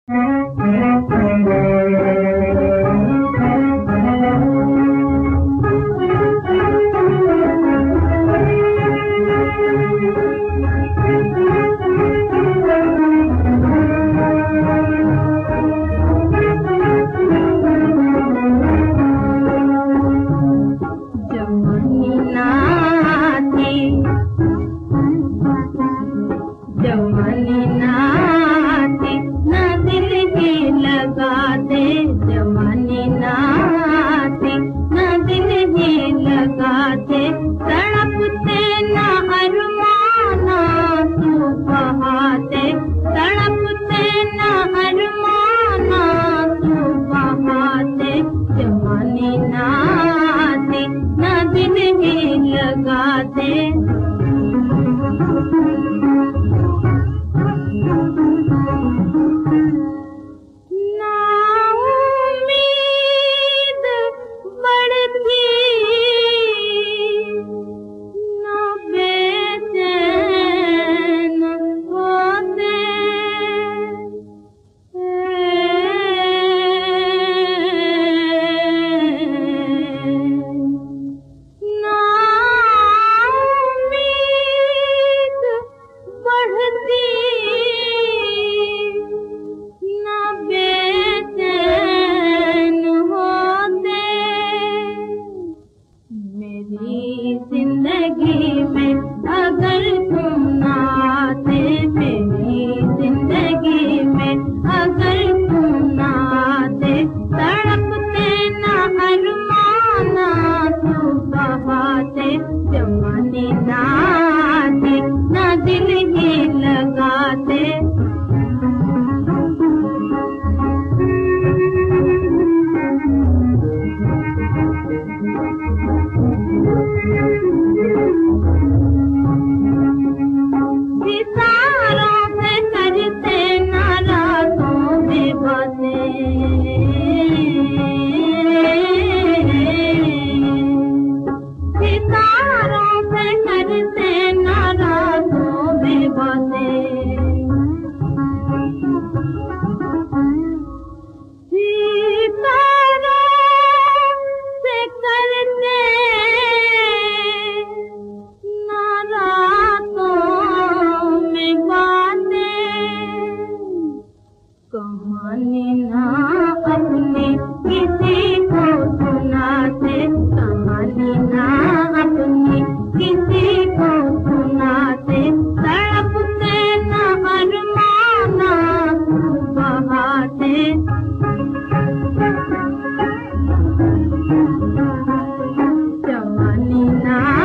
जवानी नाती न दिल की लगाते, जवानी नाती न दिल की लगाते, तड़पते न अरमाना तू बहाते, तड़पते न अरमाना तू बहाते, जवानी नाती न दिल की लगाते। जिंदगी में अगर तुम ना आते, मेरी जिंदगी में अगर तुम ना आते, तड़पते न अरमाना तू बहाते, जवानी नाती न दिल ही लगाते। कहानी ना अपनी किसी को सुनाते, कहानी ना अपनी किसी को सुनाते, तड़पते न अरमाना तू बहाते, जवानी ना